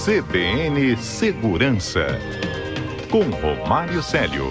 CBN Segurança, com Romário Célio.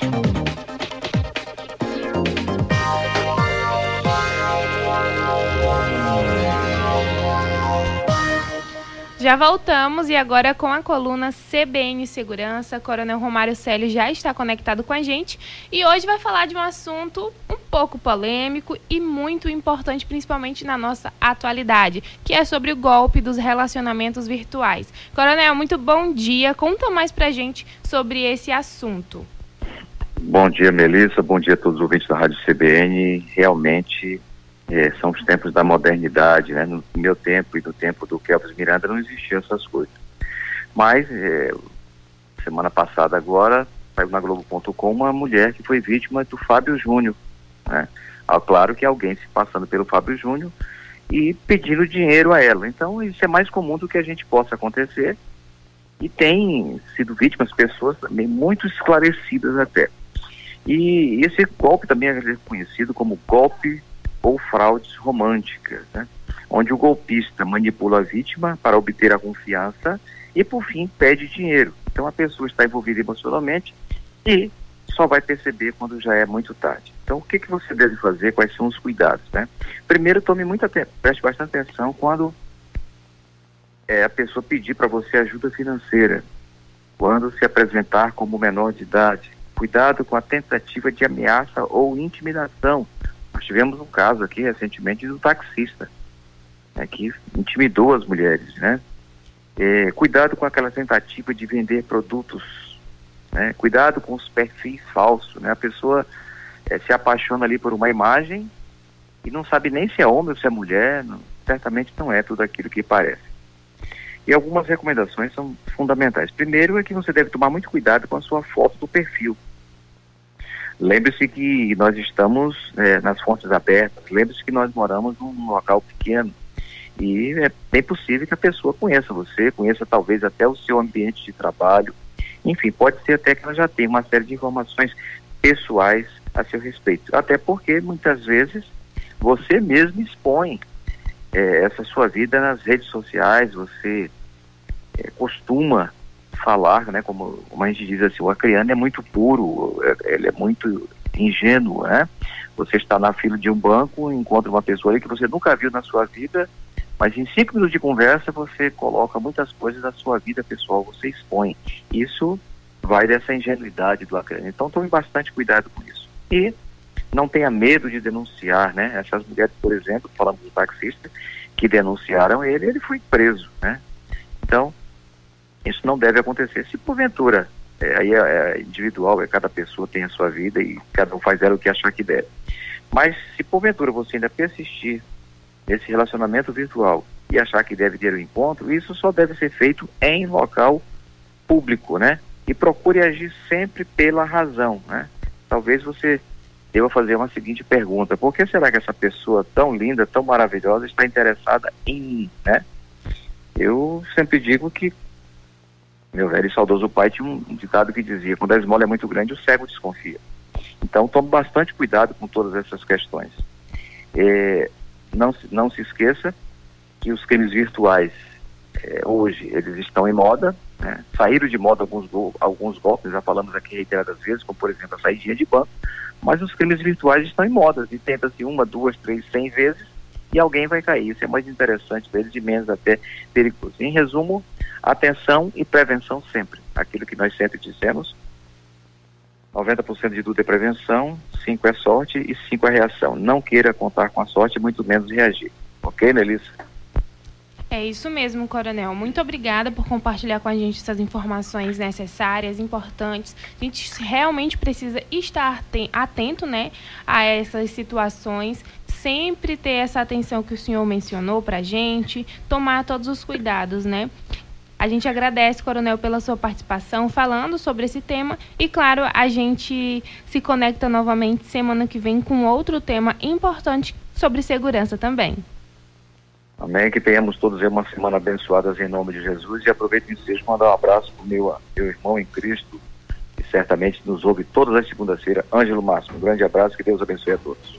Já voltamos e agora com a coluna CBN Segurança. Coronel Romário Célio já está conectado com a gente e hoje vai falar de um assunto um pouco polêmico e muito importante, principalmente na nossa atualidade, que é sobre o golpe dos relacionamentos virtuais. Coronel, muito bom dia. Conta mais pra gente sobre esse assunto. Bom dia, Melissa. Bom dia a todos os ouvintes da Rádio CBN. Realmente são os tempos da modernidade, né? No meu tempo e no tempo do Kelvis Miranda não existiam essas coisas. Mas, semana passada agora, saiu na Globo.com uma mulher que foi vítima do Fábio Júnior, né? Claro que alguém se passando pelo Fábio Júnior e pedindo dinheiro a ela. Então, isso é mais comum do que a gente possa acontecer e tem sido vítimas pessoas também muito esclarecidas até. E esse golpe também é conhecido como golpe ou fraudes românticas, né? Onde o golpista manipula a vítima para obter a confiança e, por fim, pede dinheiro. Então a pessoa está envolvida emocionalmente e só vai perceber quando já é muito tarde. Então o que você deve fazer, quais são os cuidados, né? Primeiro, preste bastante atenção quando a pessoa pedir para você ajuda financeira, quando se apresentar como menor de idade. Cuidado com a tentativa de ameaça ou intimidação. Nós tivemos um caso aqui recentemente do taxista, né, que intimidou as mulheres, né? Cuidado com aquela tentativa de vender produtos, né? Cuidado com os perfis falsos, né? A pessoa se apaixona ali por uma imagem e não sabe nem se é homem ou se é mulher, certamente não é tudo aquilo que parece. E algumas recomendações são fundamentais. Primeiro é que você deve tomar muito cuidado com a sua foto do perfil. Lembre-se que nós estamos nas fontes abertas, lembre-se que nós moramos num local pequeno e é bem possível que a pessoa conheça você, conheça talvez até o seu ambiente de trabalho, enfim, pode ser até que ela já tenha uma série de informações pessoais a seu respeito, até porque muitas vezes você mesmo expõe essa sua vida nas redes sociais, você costuma falar, né, como a gente diz assim, o acriano é muito puro, ele é muito ingênuo, né? Você está na fila de um banco, encontra uma pessoa ali que você nunca viu na sua vida, mas em 5 minutos de conversa você coloca muitas coisas da sua vida pessoal, você expõe. Isso vai dessa ingenuidade do acriano. Então tome bastante cuidado com isso. E não tenha medo de denunciar, né? Essas mulheres, por exemplo, falando do taxista, que denunciaram ele foi preso, né? Então, isso não deve acontecer. Se porventura, aí é individual, cada pessoa tem a sua vida e cada um faz dela o que achar que deve. Mas se porventura você ainda persistir nesse relacionamento virtual e achar que deve ter um encontro, isso só deve ser feito em local público, né? E procure agir sempre pela razão, né? Talvez você deva fazer uma seguinte pergunta: por que será que essa pessoa tão linda, tão maravilhosa está interessada em mim, né? Eu sempre digo que meu velho e saudoso pai tinha um ditado que dizia: quando a esmola é muito grande, o cego desconfia. Então tome bastante cuidado com todas essas questões. Não se esqueça que os crimes virtuais hoje eles estão em moda, né? Saíram de moda alguns golpes, já falamos aqui reiteradas vezes, como por exemplo a saidinha de banco, mas os crimes virtuais estão em moda e tenta-se 1, 2, 3, 100 vezes e alguém vai cair. Isso é mais interessante para eles e menos até perigoso. Em resumo, atenção e prevenção sempre. Aquilo que nós sempre dissemos: 90% de tudo é prevenção, 5% é sorte e 5% é reação. Não queira contar com a sorte, muito menos reagir. Ok, Melissa? É isso mesmo, Coronel. Muito obrigada por compartilhar com a gente essas informações necessárias, importantes. A gente realmente precisa estar atento, né, a essas situações, sempre ter essa atenção que o senhor mencionou pra gente, tomar todos os cuidados, né? A gente agradece, Coronel, pela sua participação, falando sobre esse tema e, claro, a gente se conecta novamente semana que vem com outro tema importante sobre segurança também. Amém, que tenhamos todos uma semana abençoada em nome de Jesus, e aproveito e desejo mandar um abraço para o meu irmão em Cristo, que certamente nos ouve todas as segundas-feiras, Ângelo Máximo. Um grande abraço, que Deus abençoe a todos.